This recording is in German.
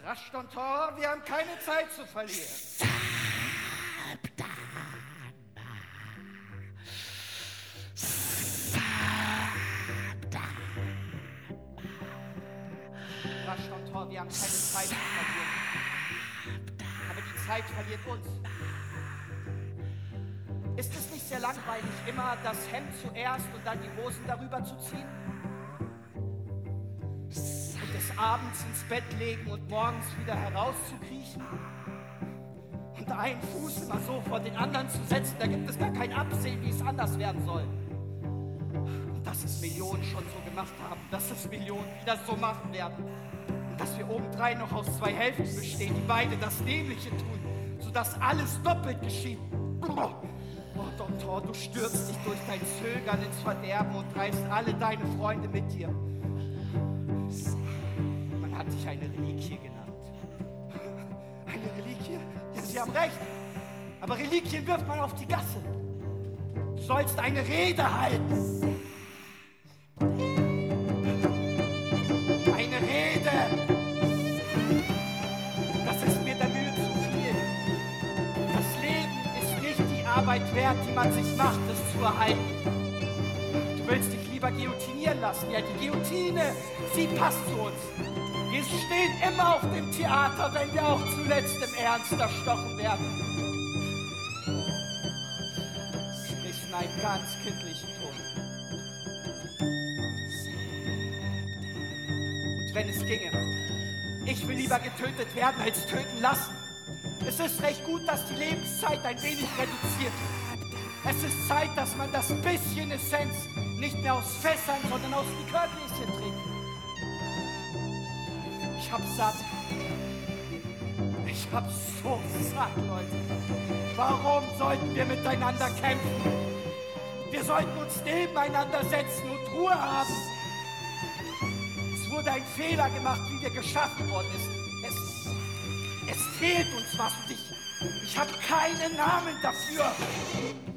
Rasch, Tonton, wir haben keine Zeit zu verlieren. Rasch, Tonton, wir haben keine Zeit zu verlieren. Aber die Zeit verliert uns. Ist es nicht sehr langweilig, immer das Hemd zuerst und dann die Hosen darüber zu ziehen? Und des Abends ins Bett legen und morgens wieder herauszukriechen? Und einen Fuß immer so vor den anderen zu setzen, da gibt es gar kein Absehen, wie es anders werden soll. Und dass es Millionen schon so gemacht haben, dass es Millionen wieder so machen werden. Und dass wir obendrein noch aus zwei Hälften bestehen, die beide das Nämliche tun, sodass alles doppelt geschieht. Oh, Tonton, du stürzt dich durch dein Zögern ins Verderben und reißt alle deine Freunde mit dir. Man hat dich eine Reliquie genannt. Eine Reliquie? Ja, Sie haben recht. Aber Reliquien wirft man auf die Gasse. Du sollst eine Rede halten. Eine Rede. Das ist mir der Mühe zu viel. Das Leben ist nicht die Arbeit wert, die man sich macht, es zu erhalten. Du willst dich lieber guillotinieren lassen. Ja, die Guillotine, sie passt zu uns. Wir stehen immer auf dem Theater, wenn wir auch zuletzt im Ernst erstochen werden. Du sprichst in einem ganz kindlichen Ton. Und wenn es ginge, ich will lieber getötet werden, als töten lassen. Es ist recht gut, dass die Lebenszeit ein wenig reduziert wird. Es ist Zeit, dass man das bisschen Essenz nicht mehr aus Fässern, sondern aus Likörgläschen trinkt. Ich hab's satt. Ich hab's so satt, Leute. Warum sollten wir miteinander kämpfen? Wir sollten uns nebeneinander setzen und Ruhe haben. Es wurde ein Fehler gemacht, wie wir geschaffen worden ist. Es fehlt uns was und ich habe keinen Namen dafür.